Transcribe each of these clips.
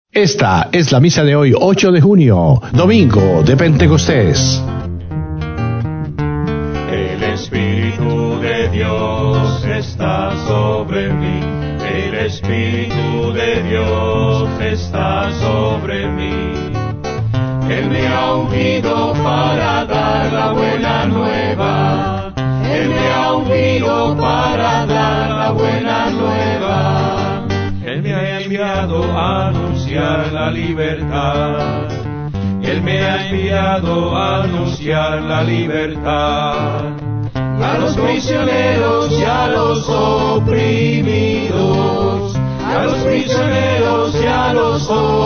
Esta es la misa de hoy, 8 de junio, domingo de Pentecostés. El Espíritu de Dios está sobre mí. El Espíritu de Dios está sobre mí. Él me ha ungido para dar la buena nueva. Él me ha ungido para dar la buena nueva. Él me ha enviado a anunciar la libertad. Él me ha enviado a anunciar la libertad. A los prisioneros y a los oprimidos. A los prisioneros y a los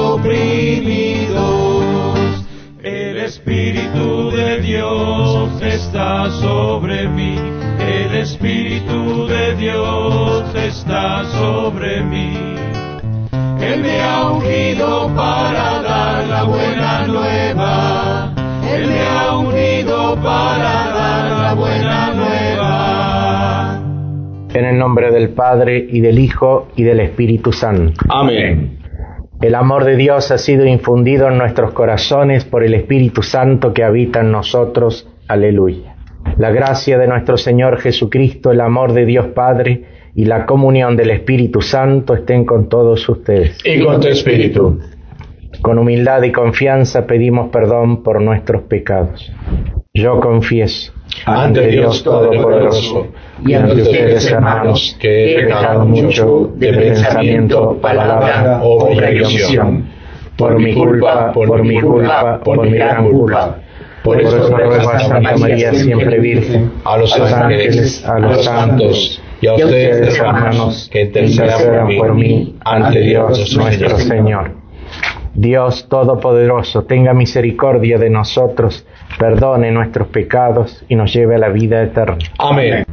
oprimidos. El Espíritu de Dios está sobre mí. El Espíritu de Dios está sobre mí. Él me ha ungido para dar la buena nueva. Él me ha ungido para dar la buena nueva. En el nombre del Padre, y del Hijo, y del Espíritu Santo. Amén. El amor de Dios ha sido infundido en nuestros corazones por el Espíritu Santo que habita en nosotros. Aleluya. La gracia de nuestro Señor Jesucristo, el amor de Dios Padre y la comunión del Espíritu Santo estén con todos ustedes. Y con tu espíritu. Con humildad y confianza pedimos perdón por nuestros pecados. Yo confieso ante Dios Todopoderoso y ante ustedes, hermanos, que he pecado mucho de pensamiento, palabra, obra y omisión, por mi culpa, por mi gran culpa. Por eso ruego a Santa María siempre Virgen, a los ángeles, a los santos y a ustedes, hermanos, que intercedan por mí ante Dios nuestro Señor. Dios Todopoderoso, tenga misericordia de nosotros, perdone nuestros pecados y nos lleve a la vida eterna. Amén.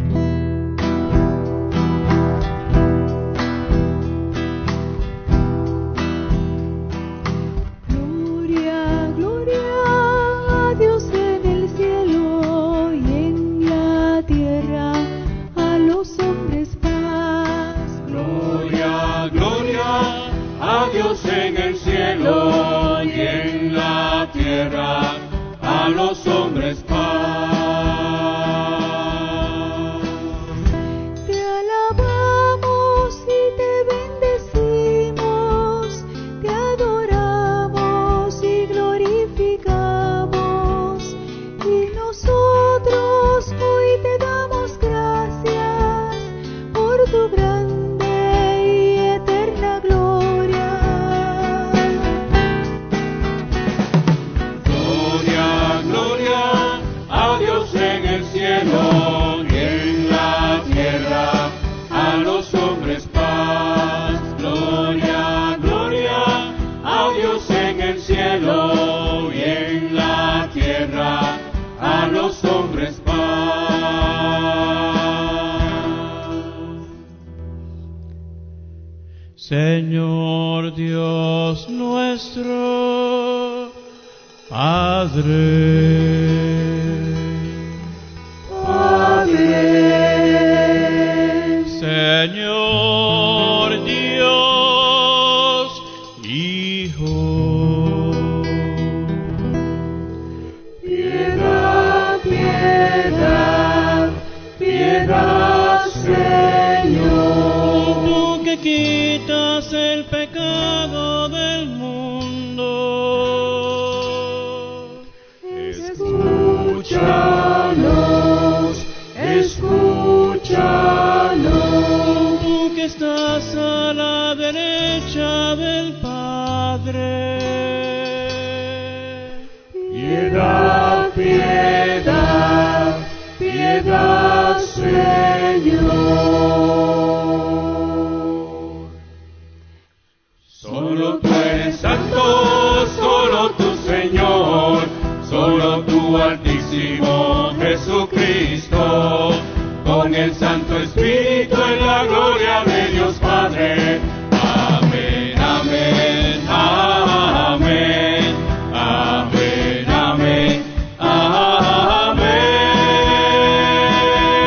Señor Dios nuestro, Padre, Señor Dios, Hijo, piedad, Señor, tú que quitas el pecado del mundo. Escúchanos, tú que estás a la derecha del Padre. Piedad, Señor. Solo tú eres santo, solo tú, Señor, solo tú, Altísimo Jesucristo, con el Santo Espíritu en la gloria de Dios Padre. Amén, amén, amén, amén, amén, amén.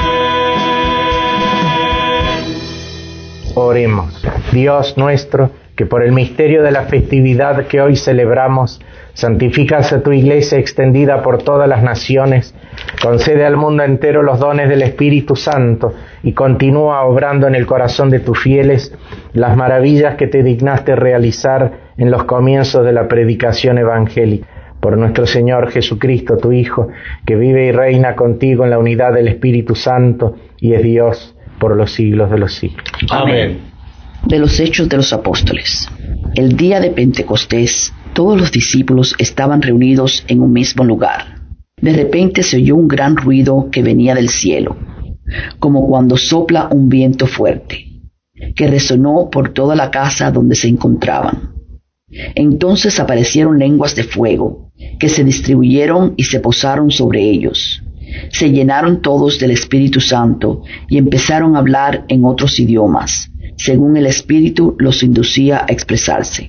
Oremos. Dios nuestro, que por el misterio de la festividad que hoy celebramos, santificas a tu Iglesia extendida por todas las naciones, concede al mundo entero los dones del Espíritu Santo y continúa obrando en el corazón de tus fieles las maravillas que te dignaste realizar en los comienzos de la predicación evangélica. Por nuestro Señor Jesucristo, tu Hijo, que vive y reina contigo en la unidad del Espíritu Santo y es Dios por los siglos de los siglos. Amén. De los Hechos de los Apóstoles. El día de Pentecostés, todos los discípulos estaban reunidos en un mismo lugar. De repente se oyó un gran ruido que venía del cielo, como cuando sopla un viento fuerte, que resonó por toda la casa donde se encontraban. Entonces aparecieron lenguas de fuego, que se distribuyeron y se posaron sobre ellos. Se llenaron todos del Espíritu Santo y empezaron a hablar en otros idiomas, según el Espíritu los inducía a expresarse.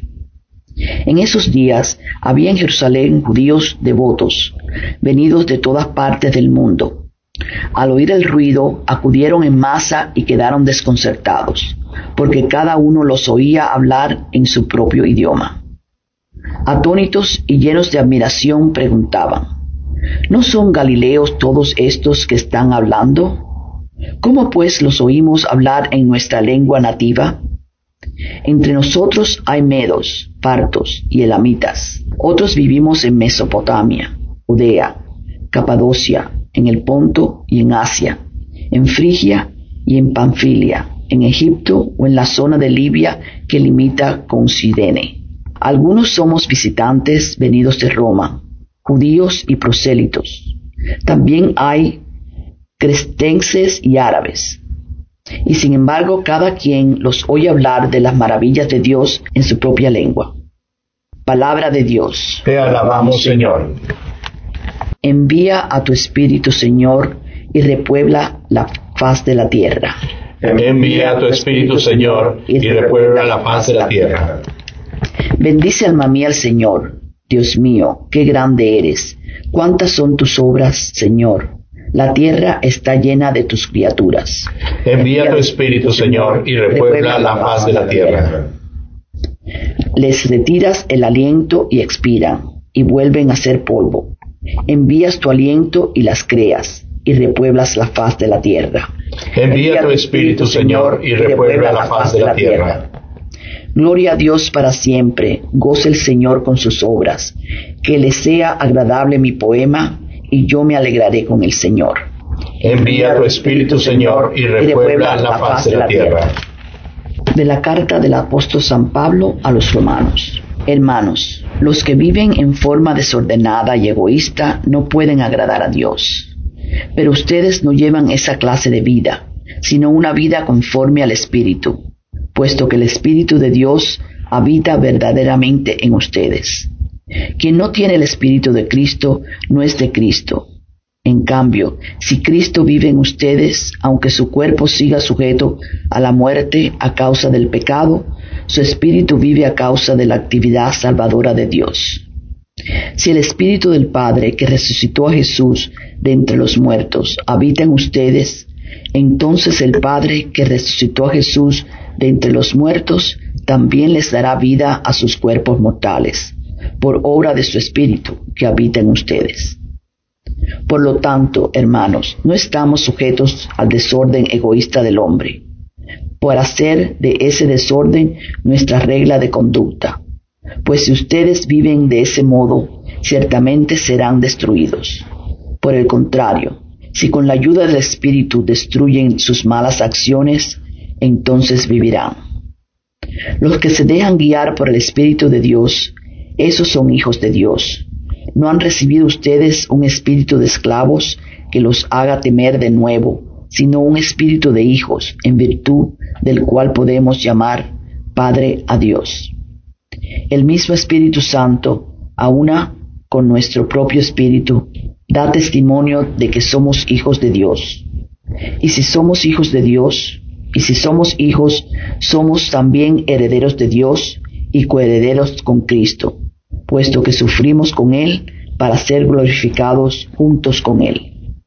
En esos días había en Jerusalén judíos devotos, venidos de todas partes del mundo. Al oír el ruido, acudieron en masa y quedaron desconcertados, porque cada uno los oía hablar en su propio idioma. Atónitos y llenos de admiración preguntaban: ¿no son galileos todos estos que están hablando? ¿Cómo pues los oímos hablar en nuestra lengua nativa? Entre nosotros hay medos, partos y elamitas. Otros vivimos en Mesopotamia, Judea, Capadocia, en el Ponto y en Asia, en Frigia y en Panfilia, en Egipto o en la zona de Libia que limita con Cirene. Algunos somos visitantes venidos de Roma, judíos y prosélitos. También hay cretenses y árabes. Y sin embargo, cada quien los oye hablar de las maravillas de Dios en su propia lengua. Palabra de Dios. Te alabamos, Señor. Envía a tu Espíritu, Señor, y repuebla la faz de la tierra. Envía a tu Espíritu, Señor, y repuebla la faz de la tierra. Bendice alma mía al Señor. Dios mío, qué grande eres. Cuántas son tus obras, Señor. La tierra está llena de tus criaturas. Envía tu Espíritu, Señor, y repuebla la faz de la tierra. Les retiras el aliento y expiran, y vuelven a ser polvo. Envías tu aliento y las creas, y repueblas la faz de la tierra. Envía tu Espíritu, Señor, y repuebla la faz de la tierra. Gloria a Dios para siempre. Goce el Señor con sus obras. Que le sea agradable mi poema, y yo me alegraré con el Señor. Envía tu Espíritu, Señor, y repuebla la faz de la tierra. De la carta del apóstol San Pablo a los romanos. Hermanos, los que viven en forma desordenada y egoísta no pueden agradar a Dios. Pero ustedes no llevan esa clase de vida, sino una vida conforme al Espíritu, puesto que el Espíritu de Dios habita verdaderamente en ustedes. Quien no tiene el Espíritu de Cristo no es de Cristo. En cambio, si Cristo vive en ustedes, aunque su cuerpo siga sujeto a la muerte a causa del pecado, su espíritu vive a causa de la actividad salvadora de Dios. Si el Espíritu del Padre que resucitó a Jesús de entre los muertos habita en ustedes, entonces el Padre que resucitó a Jesús de entre los muertos también les dará vida a sus cuerpos mortales, por obra de su Espíritu que habita en ustedes. Por lo tanto, hermanos, no estamos sujetos al desorden egoísta del hombre, por hacer de ese desorden nuestra regla de conducta. Pues si ustedes viven de ese modo, ciertamente serán destruidos. Por el contrario, si con la ayuda del Espíritu destruyen sus malas acciones, entonces vivirán. Los que se dejan guiar por el Espíritu de Dios, esos son hijos de Dios. ¿No han recibido ustedes un espíritu de esclavos que los haga temer de nuevo, sino un espíritu de hijos, en virtud del cual podemos llamar Padre a Dios? El mismo Espíritu Santo, a una con nuestro propio espíritu, da testimonio de que somos hijos de Dios. Y si somos hijos de Dios, y si somos hijos, somos también herederos de Dios y coherederos con Cristo, puesto que sufrimos con Él para ser glorificados juntos con Él.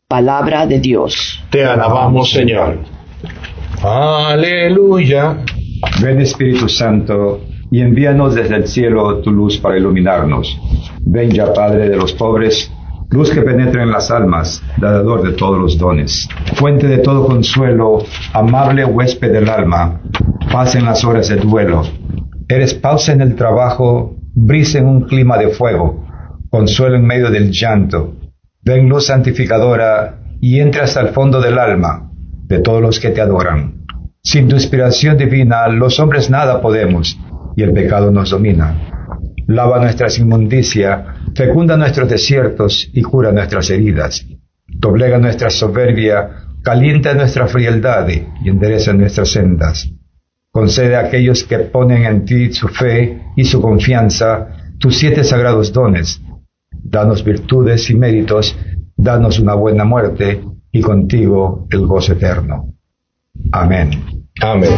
Palabra de Dios. Te alabamos, Señor. Aleluya. Ven Espíritu Santo, y envíanos desde el cielo tu luz para iluminarnos. Ven ya Padre de los pobres, luz que penetra en las almas, dador de todos los dones. Fuente de todo consuelo, amable huésped del alma, paz en las horas de duelo. Eres pausa en el trabajo, brisa en un clima de fuego, consuelo en medio del llanto. Ven luz santificadora, y entra hasta el fondo del alma de todos los que te adoran. Sin tu inspiración divina, los hombres nada podemos, y el pecado nos domina. Lava nuestras inmundicias, fecunda nuestros desiertos y cura nuestras heridas. Doblega nuestra soberbia, calienta nuestra frialdad y endereza nuestras sendas. Concede a aquellos que ponen en ti su fe y su confianza tus 7 sagrados dones. Danos virtudes y méritos, danos una buena muerte y contigo el gozo eterno. Amén. Amén.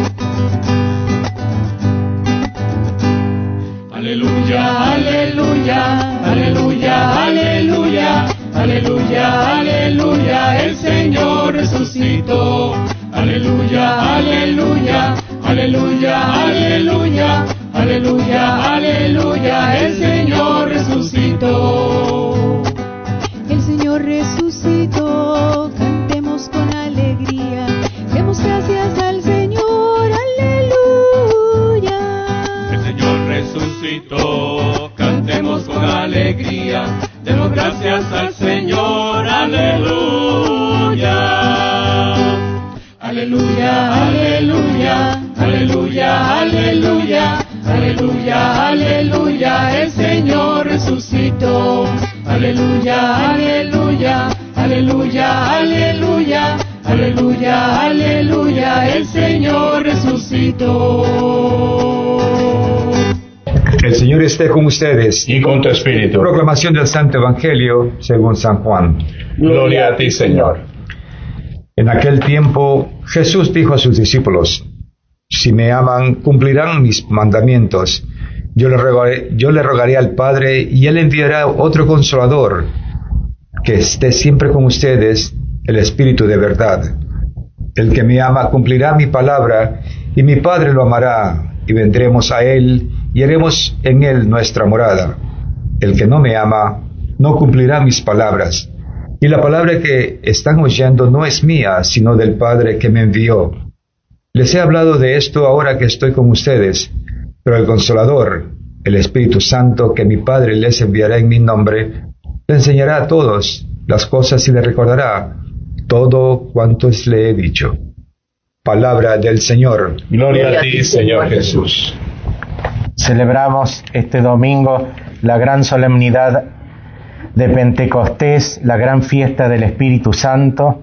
Aleluya, aleluya, aleluya, aleluya, aleluya, aleluya, el Señor resucitó. Aleluya, aleluya, aleluya, aleluya, aleluya, aleluya, el Señor resucitó. El Señor resucitó, cantemos con alegría, demos gracias al Señor, aleluya. El Señor resucitó, cantemos con alegría, demos gracias al Señor, aleluya. Aleluya, aleluya, aleluya, aleluya, aleluya, aleluya, el Señor resucitó. Aleluya, aleluya, aleluya, aleluya, aleluya, aleluya, el Señor resucitó. El Señor esté con ustedes. Y con tu espíritu. Proclamación del Santo Evangelio según San Juan. Gloria a ti, Señor. En aquel tiempo Jesús dijo a sus discípulos: si me aman, cumplirán mis mandamientos. Yo le rogaré al Padre, y Él enviará otro Consolador, que esté siempre con ustedes, el Espíritu de verdad. El que me ama cumplirá mi palabra, y mi Padre lo amará, y vendremos a Él, y haremos en Él nuestra morada. El que no me ama, no cumplirá mis palabras. Y la palabra que están oyendo no es mía, sino del Padre que me envió. Les he hablado de esto ahora que estoy con ustedes, pero el Consolador, el Espíritu Santo, que mi Padre les enviará en mi nombre, le enseñará a todos las cosas y le recordará todo cuanto le he dicho. Palabra del Señor. Gloria a ti, Señor Jesús. Celebramos este domingo la gran solemnidad de Pentecostés, la gran fiesta del Espíritu Santo.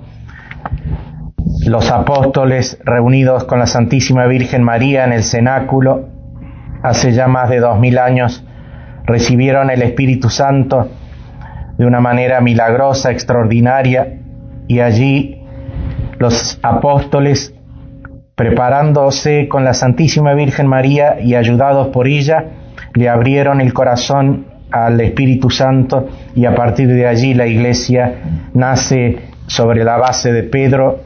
Los apóstoles reunidos con la Santísima Virgen María en el cenáculo, hace ya más de 2000 años, recibieron el Espíritu Santo de una manera milagrosa, extraordinaria, y allí los apóstoles, preparándose con la Santísima Virgen María y ayudados por ella, le abrieron el corazón al Espíritu Santo, y a partir de allí la Iglesia nace sobre la base de Pedro,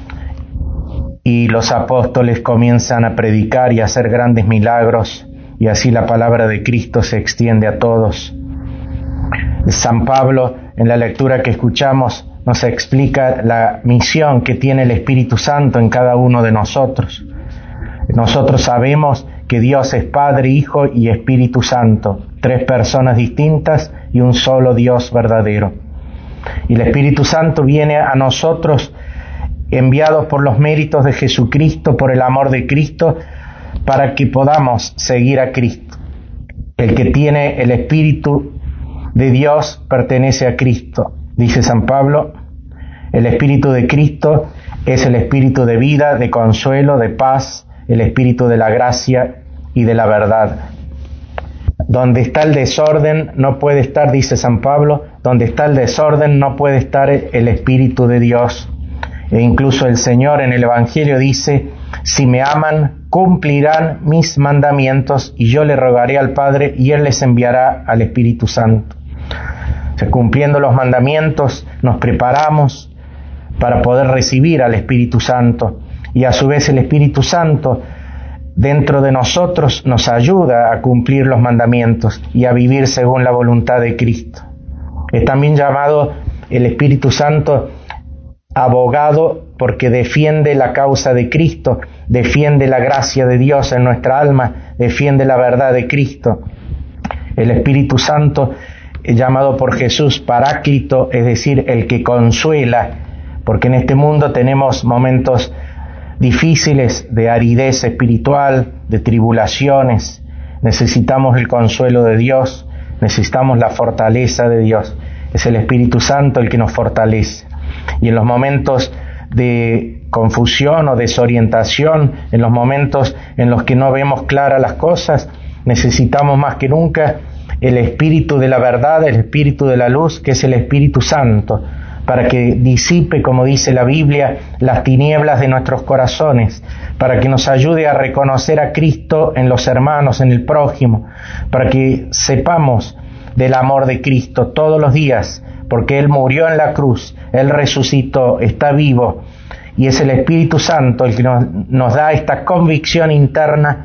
y los apóstoles comienzan a predicar y a hacer grandes milagros, y así la palabra de Cristo se extiende a todos. San Pablo, en la lectura que escuchamos, nos explica la misión que tiene el Espíritu Santo en cada uno de nosotros. Nosotros sabemos que Dios es Padre, Hijo y Espíritu Santo, 3 personas distintas y un solo Dios verdadero. Y el Espíritu Santo viene a nosotros enviados por los méritos de Jesucristo, por el amor de Cristo, para que podamos seguir a Cristo. El que tiene el Espíritu de Dios pertenece a Cristo. Dice San Pablo, el Espíritu de Cristo es el Espíritu de vida, de consuelo, de paz, el Espíritu de la gracia y de la verdad. Donde está el desorden no puede estar, dice San Pablo, donde está el desorden no puede estar el Espíritu de Dios. E incluso el Señor en el Evangelio dice: si me aman, cumplirán mis mandamientos, y yo le rogaré al Padre, y Él les enviará al Espíritu Santo. O sea, cumpliendo los mandamientos, nos preparamos para poder recibir al Espíritu Santo, y a su vez el Espíritu Santo dentro de nosotros nos ayuda a cumplir los mandamientos y a vivir según la voluntad de Cristo. Es también llamado el Espíritu Santo abogado porque defiende la causa de Cristo, defiende la gracia de Dios en nuestra alma, defiende la verdad de Cristo. El Espíritu Santo es llamado por Jesús Paráclito, es decir, el que consuela, porque en este mundo tenemos momentos difíciles de aridez espiritual, de tribulaciones. Necesitamos el consuelo de Dios, necesitamos la fortaleza de Dios. Es el Espíritu Santo el que nos fortalece. Y en los momentos de confusión o desorientación, en los momentos en los que no vemos claras las cosas, necesitamos más que nunca el Espíritu de la verdad, el Espíritu de la luz, que es el Espíritu Santo, para que disipe, como dice la Biblia, las tinieblas de nuestros corazones, para que nos ayude a reconocer a Cristo en los hermanos, en el prójimo, para que sepamos del amor de Cristo todos los días, porque Él murió en la cruz, Él resucitó, está vivo, y es el Espíritu Santo el que nos da esta convicción interna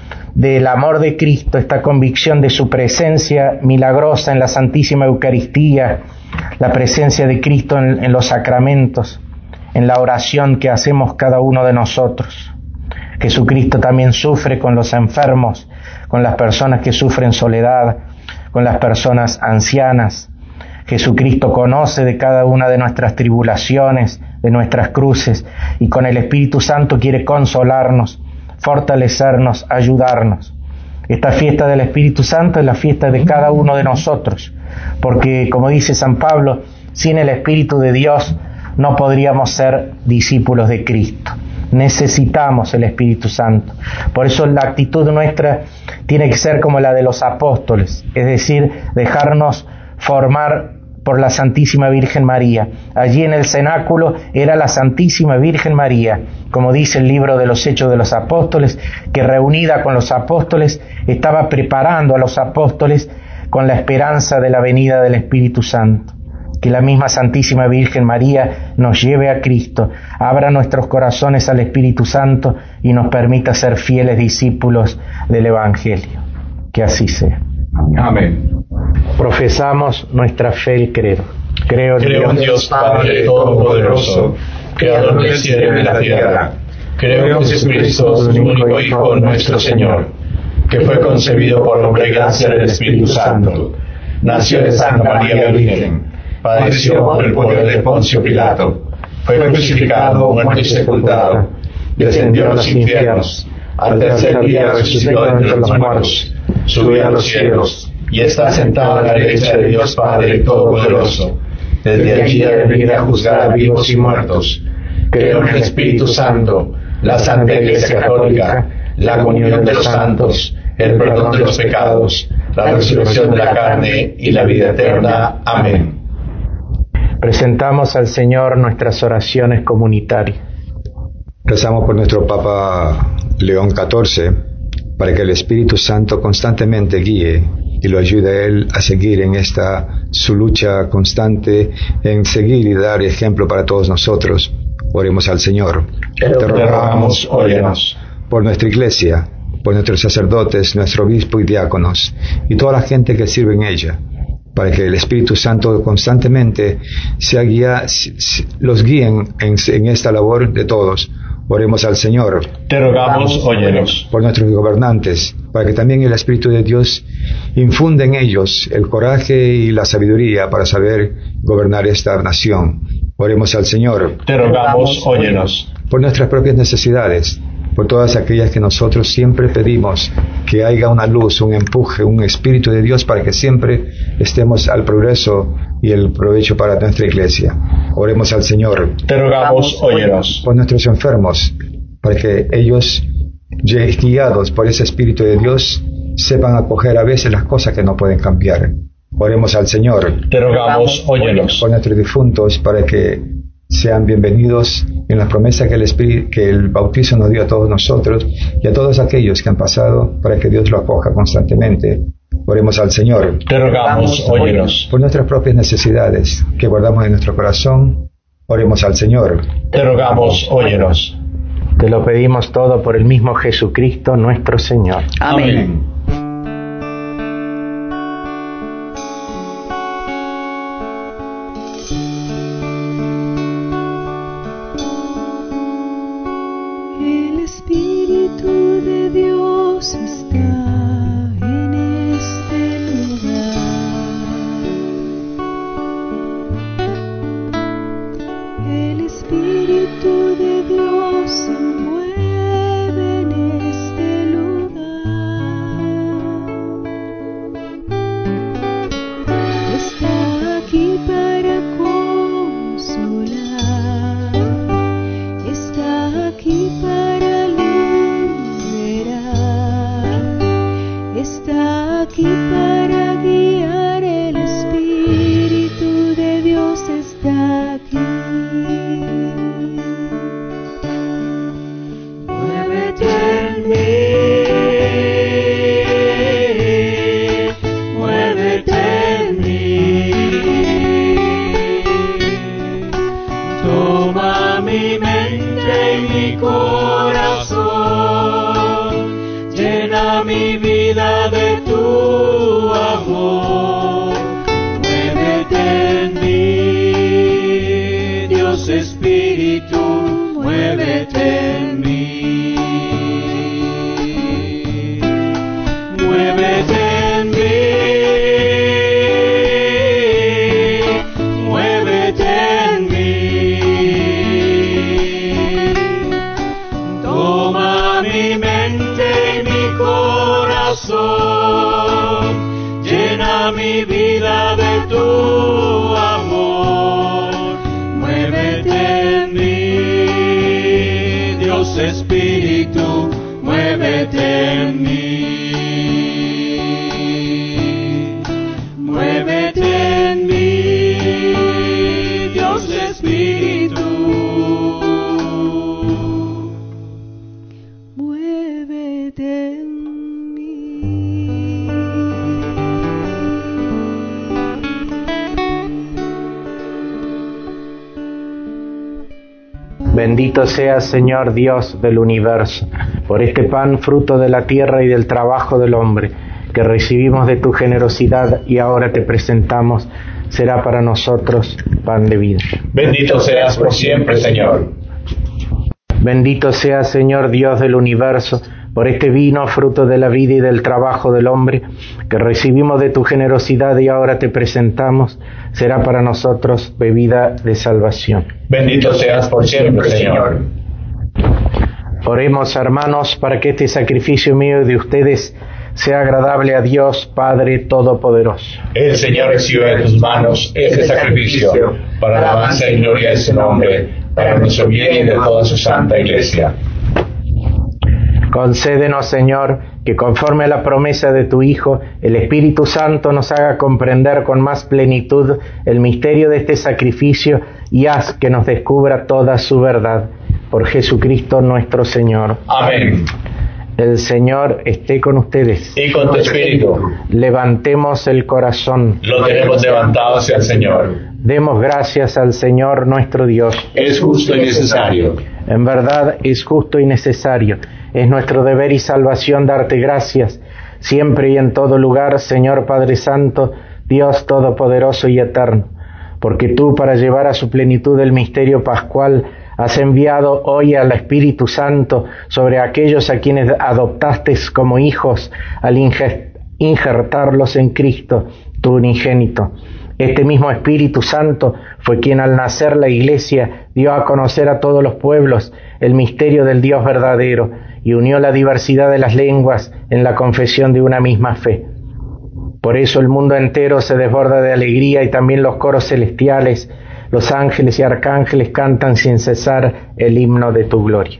del amor de Cristo, esta convicción de su presencia milagrosa en la Santísima Eucaristía, la presencia de Cristo en los sacramentos, en la oración que hacemos cada uno de nosotros. Jesucristo también sufre con los enfermos, con las personas que sufren soledad, con las personas ancianas. Jesucristo conoce de cada una de nuestras tribulaciones, de nuestras cruces, y con el Espíritu Santo quiere consolarnos, fortalecernos, ayudarnos. Esta fiesta del Espíritu Santo es la fiesta de cada uno de nosotros, porque, como dice San Pablo, sin el Espíritu de Dios no podríamos ser discípulos de Cristo. Necesitamos el Espíritu Santo. Por eso la actitud nuestra tiene que ser como la de los apóstoles, es decir, dejarnos formar por la Santísima Virgen María. Allí en el cenáculo era la Santísima Virgen María, como dice el libro de los Hechos de los Apóstoles, que reunida con los apóstoles estaba preparando a los apóstoles con la esperanza de la venida del Espíritu Santo. Que la misma Santísima Virgen María nos lleve a Cristo, abra nuestros corazones al Espíritu Santo y nos permita ser fieles discípulos del Evangelio. Que así sea. Amén. Profesamos nuestra fe y credo. Creo en Dios Padre Todopoderoso, Creador del cielo y de la tierra. Creo en Jesucristo, su único Hijo, nuestro Señor, que fue concebido por obra y gracia del Espíritu Santo. Nació de Santa María Virgen, padeció por el poder de Poncio Pilato, fue crucificado, muerto y sepultado, descendió a los infiernos, al tercer día resucitó de entre los muertos, subió a los cielos, y está sentado a la derecha de Dios Padre Todopoderoso. Desde allí ha de venir a juzgar a vivos y muertos. Creo en el Espíritu Santo, la Santa Iglesia Católica, la comunión de los santos, el perdón de los pecados, la resurrección de la carne y la vida eterna. Amén. Presentamos al Señor nuestras oraciones comunitarias. Rezamos por nuestro Papa León XIV, para que el Espíritu Santo constantemente guíe y lo ayude a él a seguir en su lucha constante, en seguir y dar ejemplo para todos nosotros. Oremos al Señor. Te rogamos, óyenos. Por nuestra Iglesia, por nuestros sacerdotes, nuestro obispo y diáconos, y toda la gente que sirve en ella, para que el Espíritu Santo constantemente los guíen en esta labor de todos. Oremos al Señor. Te rogamos, óyenos. Por nuestros gobernantes, para que también el Espíritu de Dios infunda en ellos el coraje y la sabiduría para saber gobernar esta nación. Oremos al Señor. Te rogamos, óyenos. Por nuestras propias necesidades, por todas aquellas que nosotros siempre pedimos, que haya una luz, un empuje, un Espíritu de Dios para que siempre estemos al progreso y el provecho para nuestra Iglesia. Oremos al Señor. Te rogamos, óyenos. Por nuestros enfermos, para que ellos, guiados por ese Espíritu de Dios, sepan acoger a veces las cosas que no pueden cambiar. Oremos al Señor. Te rogamos, óyenos. Por nuestros difuntos, para que sean bienvenidos en la promesa que el bautizo nos dio a todos nosotros y a todos aquellos que han pasado, para que Dios lo acoja constantemente. Oremos al Señor. Te rogamos, óyenos. Por nuestras propias necesidades que guardamos en nuestro corazón, oremos al Señor. Te rogamos, óyenos. Te lo pedimos todo por el mismo Jesucristo nuestro Señor. Amén. El Espíritu de Dios está en este lugar. El Espíritu de Dios se mueve en este lugar. Está aquí para consolar. Está aquí para liberar. Está aquí para guiar. El Espíritu de Dios está aquí. Muévete en mí, muévete en mí. Toma mi mente y mi corazón, llena mi vida de tu amor. Muévete en mí, Dios Espíritu, muévete en mí. Muévete en mí, muévete en mí. Toma mi mente y mi corazón, llena mi vida de tu amor. Muévete en mí, Dios Espíritu, muévete en mí. Muévete en mí, Dios Espíritu. Muévete en mí. Bendito seas, Señor Dios del universo, por este pan fruto de la tierra y del trabajo del hombre, que recibimos de tu generosidad y ahora te presentamos, será para nosotros pan de vida. Bendito seas por siempre, Señor. Bendito seas, Señor Dios del universo, por este vino fruto de la vida y del trabajo del hombre, que recibimos de tu generosidad y ahora te presentamos, será para nosotros bebida de salvación. Bendito seas por siempre, Señor. Oremos, hermanos, para que este sacrificio mío y de ustedes sea agradable a Dios Padre Todopoderoso. El Señor recibe de tus manos este sacrificio para la alabanza y gloria de su nombre, para nuestro bien y de toda su santa Iglesia. Concédenos, Señor, que conforme a la promesa de tu Hijo, el Espíritu Santo nos haga comprender con más plenitud el misterio de este sacrificio y haz que nos descubra toda su verdad. Por Jesucristo nuestro Señor. Amén. El Señor esté con ustedes. Y con tu espíritu. Levantemos el corazón. Lo tenemos levantado hacia el Señor. Demos gracias al Señor nuestro Dios. Es justo y necesario. En verdad es justo y necesario. Es nuestro deber y salvación darte gracias, siempre y en todo lugar, Señor Padre Santo, Dios Todopoderoso y Eterno, porque tú, para llevar a su plenitud el misterio pascual, has enviado hoy al Espíritu Santo sobre aquellos a quienes adoptaste como hijos al injertarlos en Cristo, tu unigénito. Este mismo Espíritu Santo fue quien al nacer la Iglesia dio a conocer a todos los pueblos el misterio del Dios verdadero y unió la diversidad de las lenguas en la confesión de una misma fe. Por eso el mundo entero se desborda de alegría y también los coros celestiales, los ángeles y arcángeles cantan sin cesar el himno de tu gloria.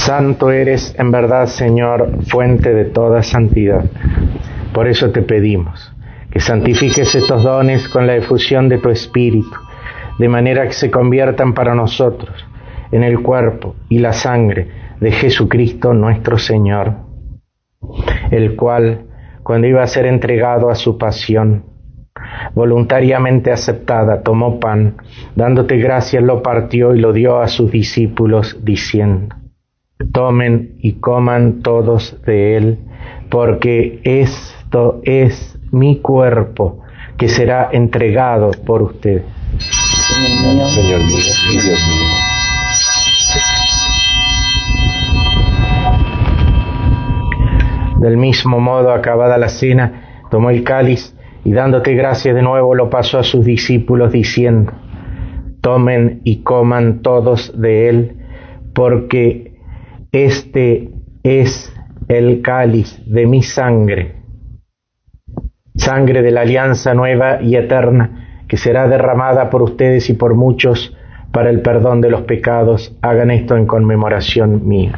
Santo eres en verdad, Señor, fuente de toda santidad. Por eso te pedimos que santifiques estos dones con la efusión de tu Espíritu, de manera que se conviertan para nosotros en el cuerpo y la sangre de Jesucristo nuestro Señor, el cual, cuando iba a ser entregado a su pasión, voluntariamente aceptada, tomó pan, dándote gracias, lo partió y lo dio a sus discípulos, diciendo: tomen y coman todos de él, porque esto es mi cuerpo, que será entregado por ustedes. Señor mío y Dios mío. Del mismo modo, acabada la cena, tomó el cáliz y dándote gracias de nuevo lo pasó a sus discípulos, diciendo: tomen y coman todos de él, porque este es el cáliz de mi sangre, sangre de la alianza nueva y eterna, que será derramada por ustedes y por muchos para el perdón de los pecados. Hagan esto en conmemoración mía.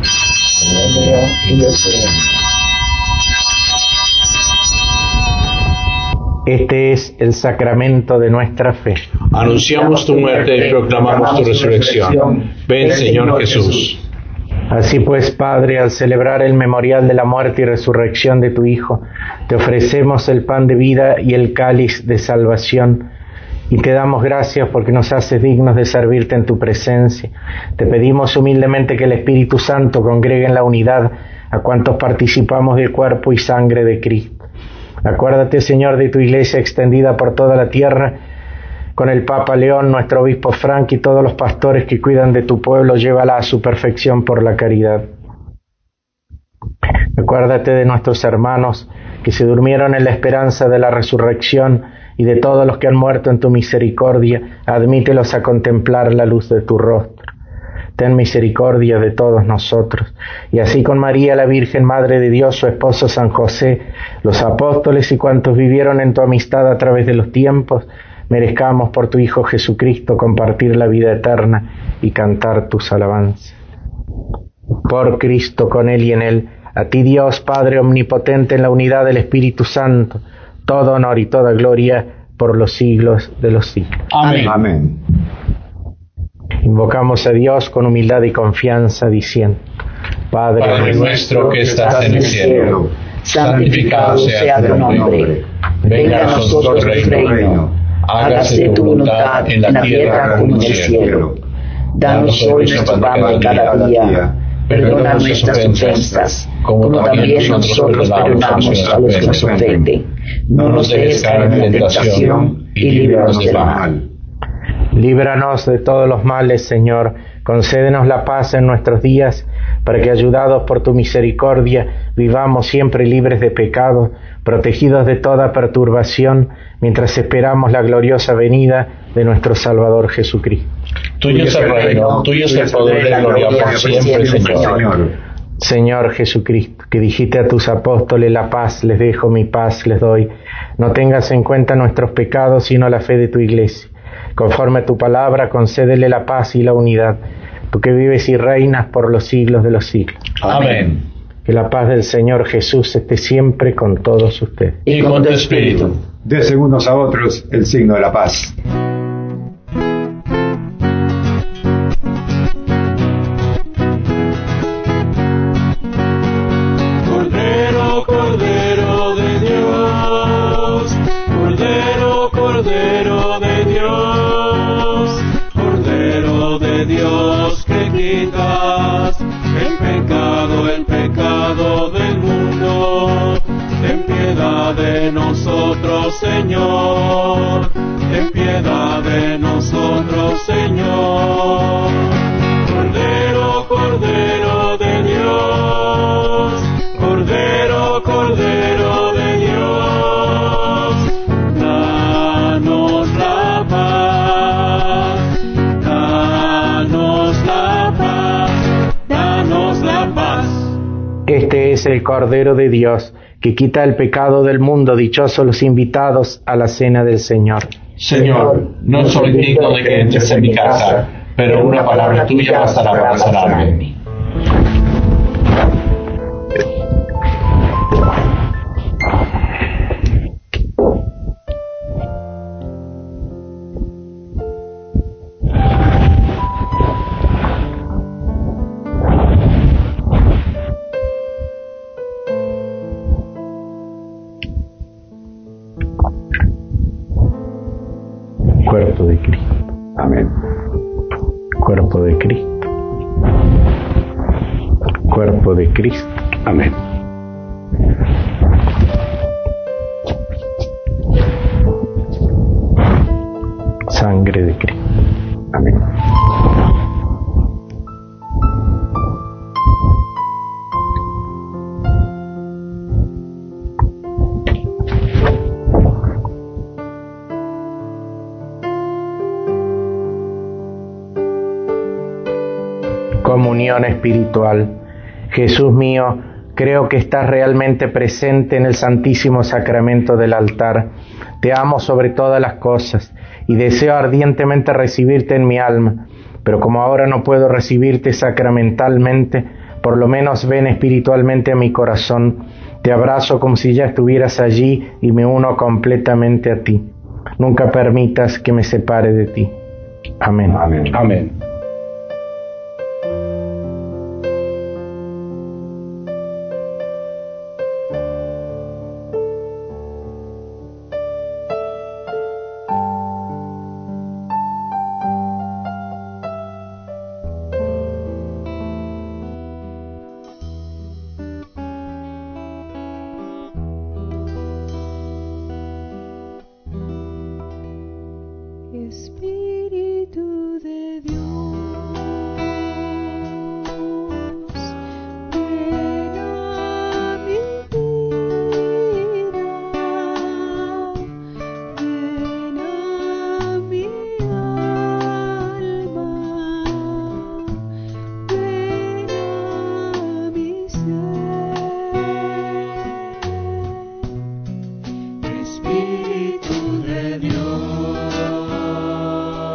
Este es el sacramento de nuestra fe. Anunciamos tu muerte y proclamamos tu resurrección. Ven, Señor Jesús. Así pues, Padre, al celebrar el memorial de la muerte y resurrección de tu Hijo, te ofrecemos el pan de vida y el cáliz de salvación, y te damos gracias porque nos haces dignos de servirte en tu presencia. Te pedimos humildemente que el Espíritu Santo congregue en la unidad a cuantos participamos del cuerpo y sangre de Cristo. Acuérdate, Señor, de tu Iglesia extendida por toda la tierra, con el Papa León, nuestro obispo Frank y todos los pastores que cuidan de tu pueblo, llévala a su perfección por la caridad. Acuérdate de nuestros hermanos que se durmieron en la esperanza de la resurrección y de todos los que han muerto en tu misericordia, admítelos a contemplar la luz de tu rostro. Ten misericordia de todos nosotros, y así con María la Virgen, Madre de Dios, su esposo San José, los apóstoles y cuantos vivieron en tu amistad a través de los tiempos, merezcamos por tu Hijo Jesucristo compartir la vida eterna y cantar tus alabanzas. Por Cristo, con Él y en Él, a ti Dios Padre omnipotente, en la unidad del Espíritu Santo, todo honor y toda gloria por los siglos de los siglos. Amén. Amén. Invocamos a Dios con humildad y confianza, diciendo: Padre nuestro que estás en el cielo, santificado sea tu nombre. Venga a nosotros tu reino. Hágase tu voluntad en la tierra como en el cielo. Danos hoy nuestro pan de cada día. Perdona nuestras ofensas, como también nosotros perdonamos a los que nos ofenden. No nos dejes caer en tentación y líbranos del mal. Líbranos de todos los males, Señor. Concédenos la paz en nuestros días, para que, ayudados por tu misericordia, vivamos siempre libres de pecado, protegidos de toda perturbación, mientras esperamos la gloriosa venida de nuestro Salvador Jesucristo. Tuyo es el reino, tuyo es el poder y la gloria por siempre, Señor. Señor Jesucristo, que dijiste a tus apóstoles: la paz les dejo, mi paz les doy. No tengas en cuenta nuestros pecados, sino la fe de tu Iglesia. Conforme a tu palabra, concédele la paz y la unidad, tú que vives y reinas por los siglos de los siglos. Amén. Que la paz del Señor Jesús esté siempre con todos ustedes. Y con tu espíritu. Desen unos a otros el signo de la paz. Cordero, Cordero de Dios, Cordero, Cordero de Dios, Cordero de Dios, que quitas el pecado del mundo. Ten piedad de nosotros, Señor, ten piedad de nosotros, Señor. Cordero, Cordero de Dios, Cordero, Cordero de Dios, danos la paz, danos la paz, danos la paz. Este es el Cordero de Dios, que quita el pecado del mundo. Dichosos los invitados a la cena del Señor. Señor, no soy digno de que entres en mi casa, pero una palabra tuya bastará para sanarme. Cuerpo de Cristo. Amén. Cuerpo de Cristo. Cuerpo de Cristo. Amén. Sangre de Cristo. Amén. Comunión espiritual. Jesús mío, creo que estás realmente presente en el Santísimo Sacramento del altar. Te amo sobre todas las cosas y deseo ardientemente recibirte en mi alma, pero como ahora no puedo recibirte sacramentalmente, por lo menos ven espiritualmente a mi corazón. Te abrazo como si ya estuvieras allí y me uno completamente a ti. Nunca permitas que me separe de ti. Amén. Amén. Amén. Espíritu de Dios, ven a mi vida, ven a mi alma, ven a mi ser. Espíritu de Dios.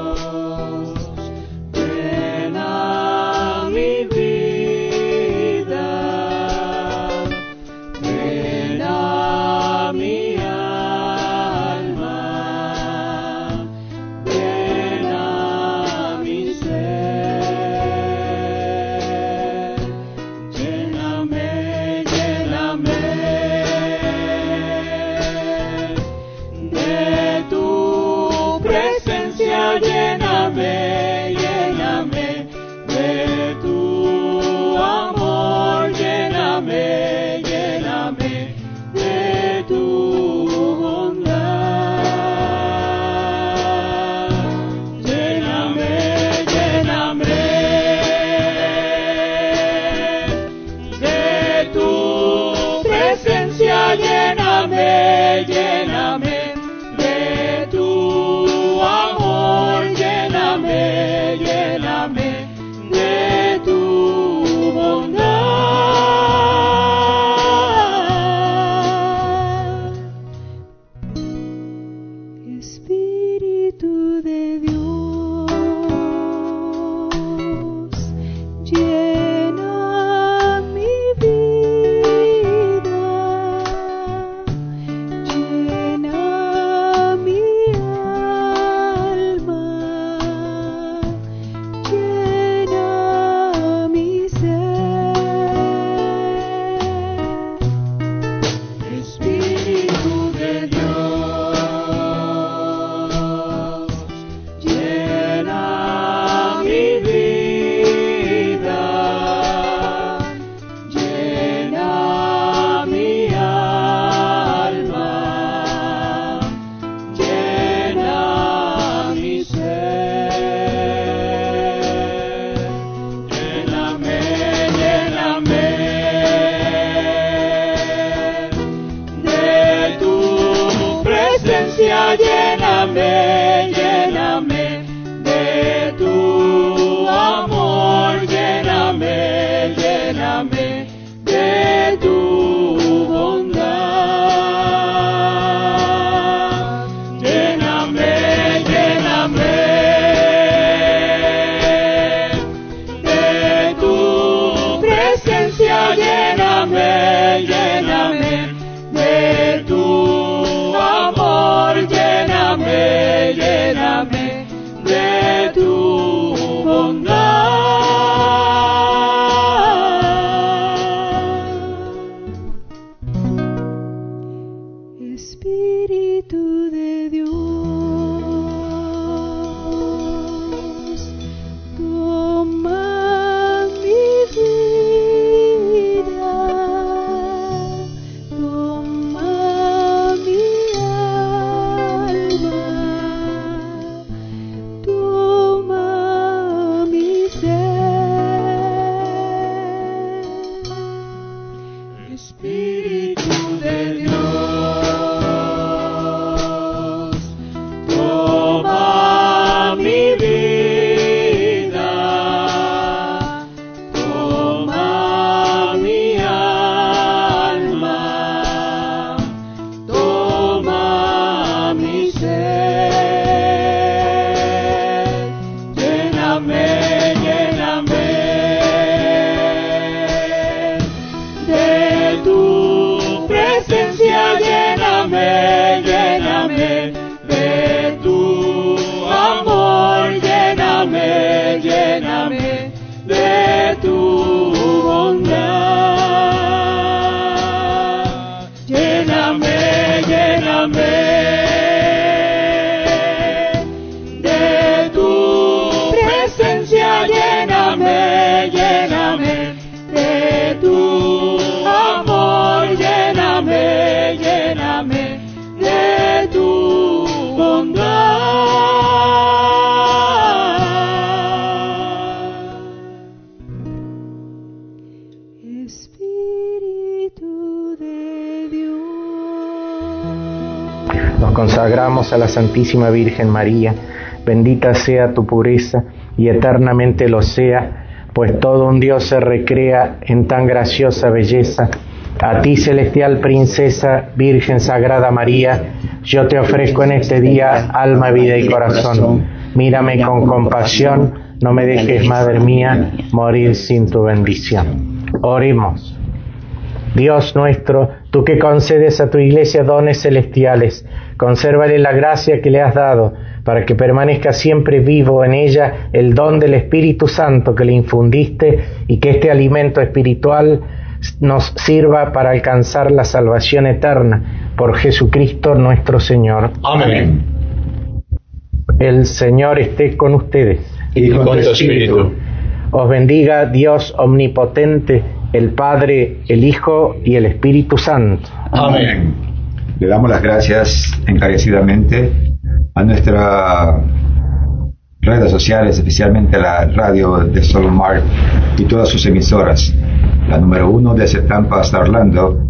a la Santísima Virgen María, bendita sea tu pureza y eternamente lo sea, pues todo un Dios se recrea en tan graciosa belleza. A ti, celestial princesa, Virgen Sagrada María, yo te ofrezco en este día alma, vida y corazón. Mírame con compasión, no me dejes, Madre mía, morir sin tu bendición. Oremos. Dios nuestro, tú que concedes a tu Iglesia dones celestiales, consérvale la gracia que le has dado, para que permanezca siempre vivo en ella el don del Espíritu Santo que le infundiste, y que este alimento espiritual nos sirva para alcanzar la salvación eterna por Jesucristo nuestro Señor. Amén. El Señor esté con ustedes. Y con tu espíritu. Os bendiga Dios omnipotente, el Padre, el Hijo y el Espíritu Santo. Amén. Le damos las gracias encarecidamente a nuestras redes sociales, especialmente a la radio de Solomar y todas sus emisoras. La número 1 desde Tampa hasta Orlando,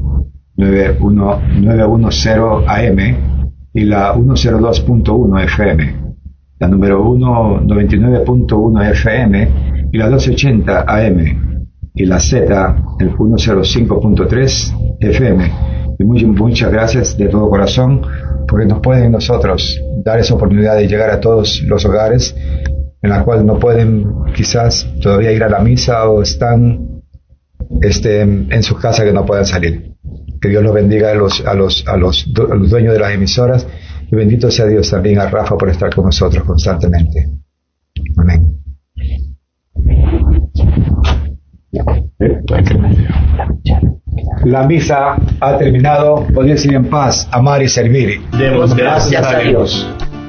910 AM, y la 102.1 FM. La número 1, 99.1 FM, y la 280 AM, y la Z, el 105.3 FM. Y muchas gracias de todo corazón, porque nos pueden nosotros dar esa oportunidad de llegar a todos los hogares en la cual no pueden quizás todavía ir a la misa o están en sus casas que no puedan salir. Que Dios los bendiga a los dueños de las emisoras, y bendito sea Dios también a Rafa por estar con nosotros constantemente. Amén. La misa ha terminado. Podéis ir en paz, amar y servir. Demos gracias a Dios.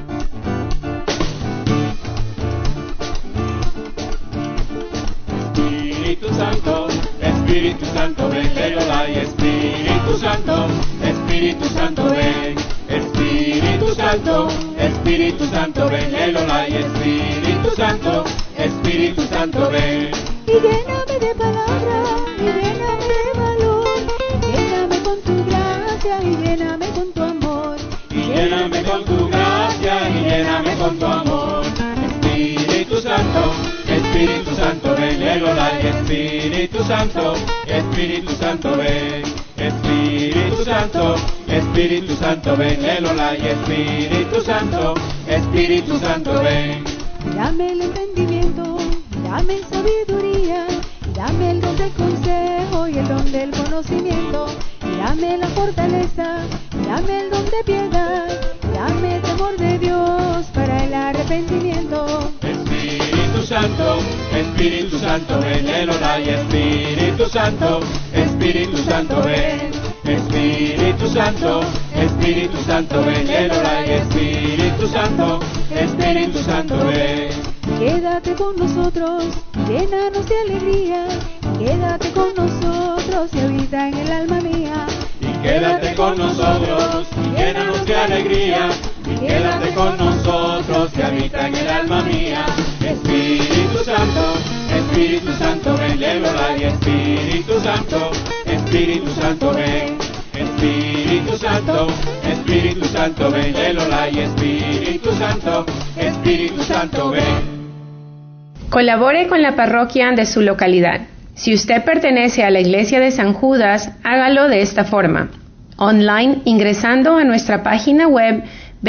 Espíritu Santo, ven, Elolai, Espíritu Santo, Espíritu Santo, ven, Espíritu Santo, Espíritu Santo, ven, Elolai, Espíritu Santo, Espíritu Santo, ven. Y lléname de palabra, y lléname de valor, lléname con tu gracia, y lléname con tu amor, Y lléname con tu gracia, y lléname con tu amor. Espíritu Santo, Espíritu Santo, ven, Elolai, Espíritu Santo, Espíritu Santo, ven, Espíritu Santo, Espíritu Santo, ven, Elolai, Espíritu Santo, Espíritu Santo, ven. dame el entendimiento, dame sabiduría, dame el don del consejo y el don del conocimiento, dame la fortaleza, dame el don de piedad, dame temor de Dios para el arrepentimiento. Espíritu Santo, ven, Elolai, Espíritu Santo, Espíritu Santo, ven, Espíritu Santo, Espíritu Santo, ven, Elolai, Espíritu Santo, Espíritu Santo, ven. Quédate con nosotros, llénanos de alegría, quédate con nosotros y habita en el alma mía. Y quédate con nosotros, y llénanos de alegría, y quédate con nosotros, que habita en el alma mía. Espíritu Santo, ven, Elolai, Espíritu Santo, Espíritu Santo, ven, Espíritu Santo, ven, Elolai, Espíritu Santo, Espíritu Santo, ven. Colabore con la parroquia de su localidad. Si usted pertenece a la Iglesia de San Judas, hágalo de esta forma: online, ingresando a nuestra página web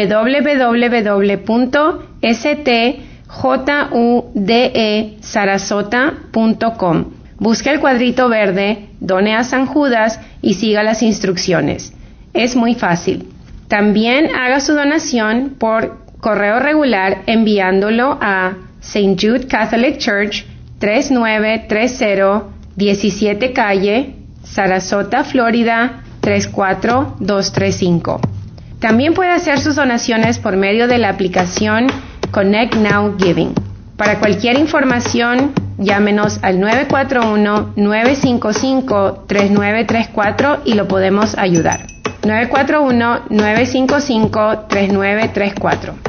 www.stjudesarasota.com. Busque el cuadrito verde, done a San Judas y siga las instrucciones. Es muy fácil. También haga su donación por correo regular enviándolo a St. Jude Catholic Church, 3930 17 Calle, Sarasota, Florida, 34235. También puede hacer sus donaciones por medio de la aplicación Connect Now Giving. Para cualquier información, llámenos al 941-955-3934 y lo podemos ayudar. 941-955-3934.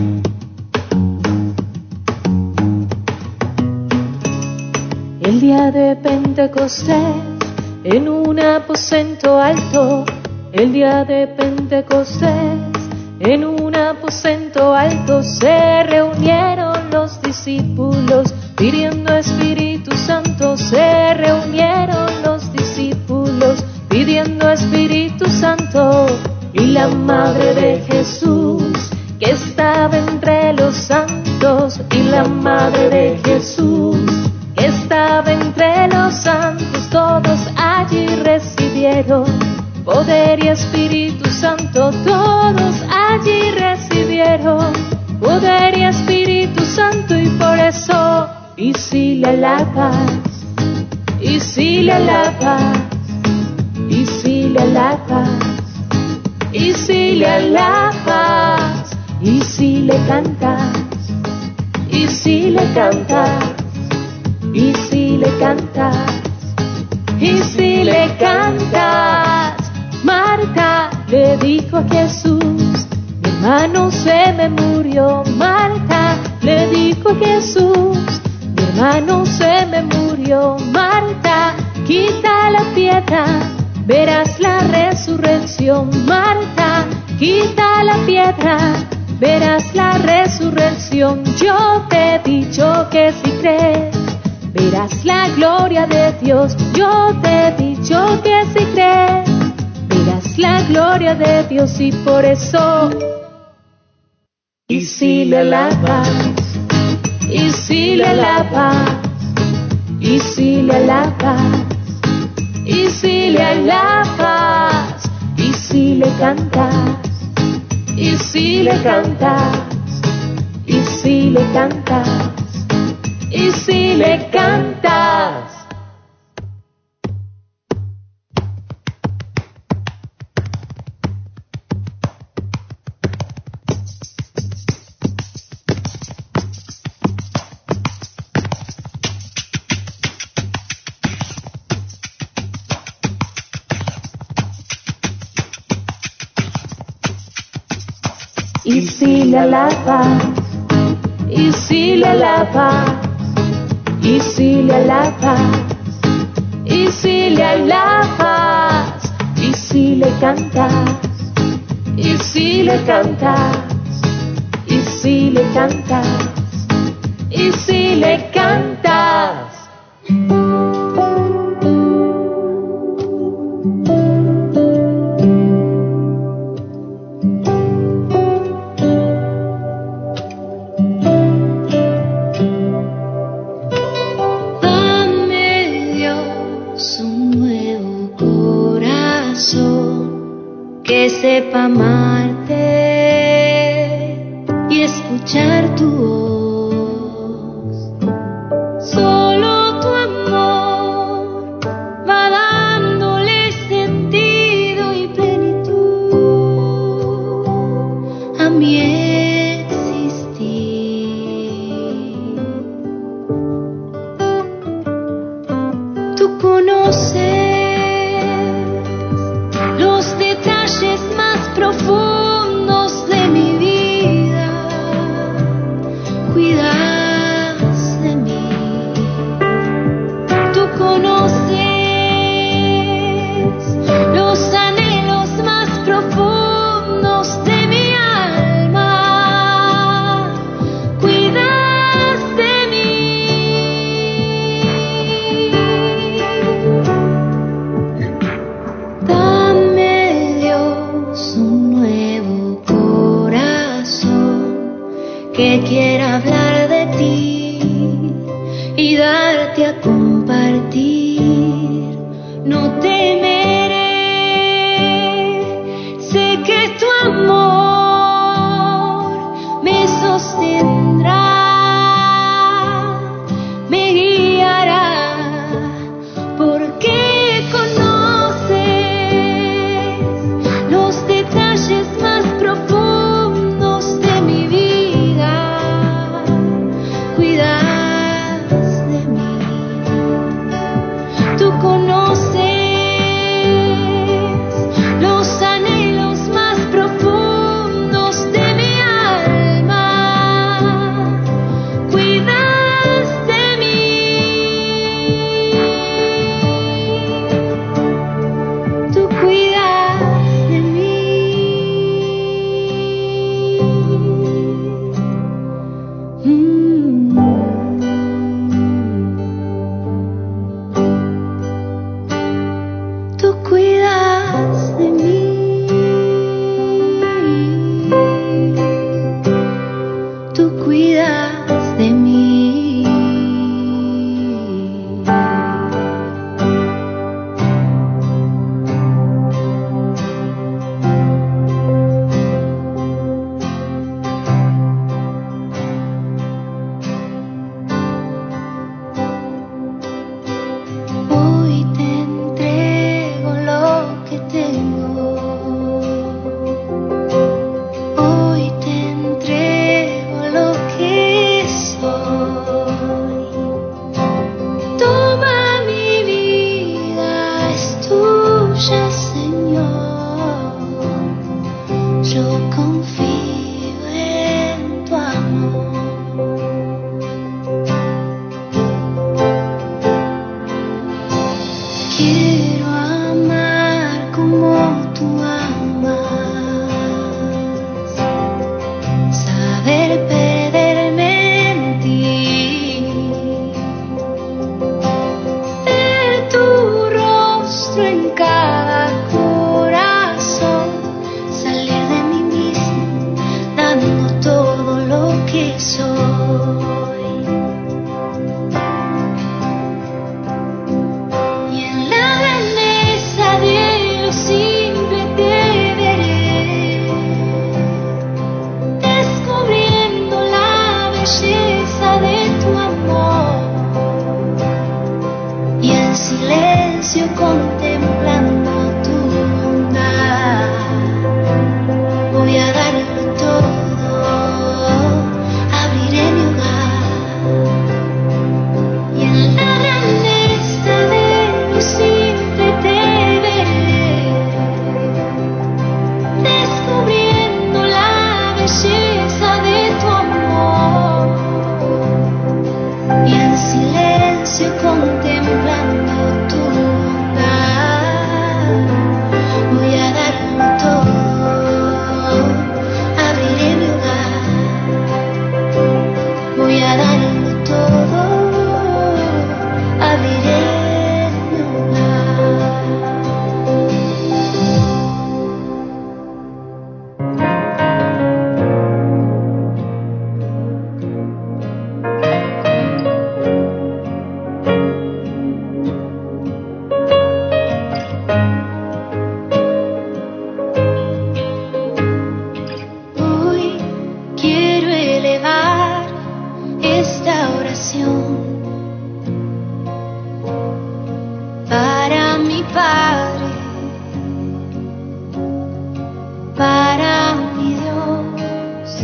El día día de Pentecostés, en un aposento alto, el día de Pentecostés, en un aposento alto se reunieron los discípulos pidiendo Espíritu Santo, se reunieron los discípulos pidiendo Espíritu Santo. Y la madre de Jesús que estaba entre los santos, y la madre de Jesús que estaba entre los santos, todos allí recibieron poder y Espíritu Santo, todos allí recibieron poder y Espíritu Santo. Y por eso, y si le alabas, y si le alabas, y si le alabas, y si le alabas, y si le cantas, y si le cantas, y si le cantas, y si le cantas. Marta le dijo a Jesús, mi hermano se me murió. Marta le dijo a Jesús, mi hermano se me murió. Marta, quita la piedra, verás la resurrección. Marta, quita la piedra, verás la resurrección. Yo te he dicho que si crees, verás la gloria de Dios. Yo te he dicho que si crees, verás la gloria de Dios. Y por eso, y si le alabas, y si le alabas, y si le alabas, y si le alabas, y si le cantas, y si le cantas, y si le cantas, y si le cantas. Y si le alabas, y si le alabas, y si le alabas, y si le alabas, y si le cantas, y si le cantas, y si le cantas, y si le cantas. Que sepa amarte y escuchar tu voz. Solo tu amor va dándole sentido y plenitud a mi existir. Tú conoces los detalles más profundos de mi vida, cuidas de mí. Tú conoces los anhelos más profundos de mi alma, cuidas de mí. Dame, Dios, un nuevo corazón que quiera hablar de ti y darte a compartir. No temeré, sé que tu amor me sostendrá, me guiará, porque conoces los detalles más profundos de mi vida, cuidas de mí. Tú conoces quiero amar como tú amas, saber perderme en ti, ver tu rostro en cada corazón, salir de mí mismo, dando todo lo que soy. Contemplando tu bondad, voy a darlo todo, abriré mi hogar, y en la grandeza de lo simple te veré, descubriendo la belleza de tu amor, y en silencio contemplando tu voy a darlo todo, abriré mi hogar, voy a darlo todo, abriré mi hogar. Para mi Padre, para mi Dios,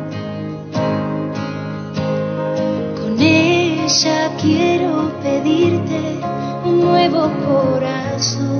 con ella quiero pedirte un nuevo corazón.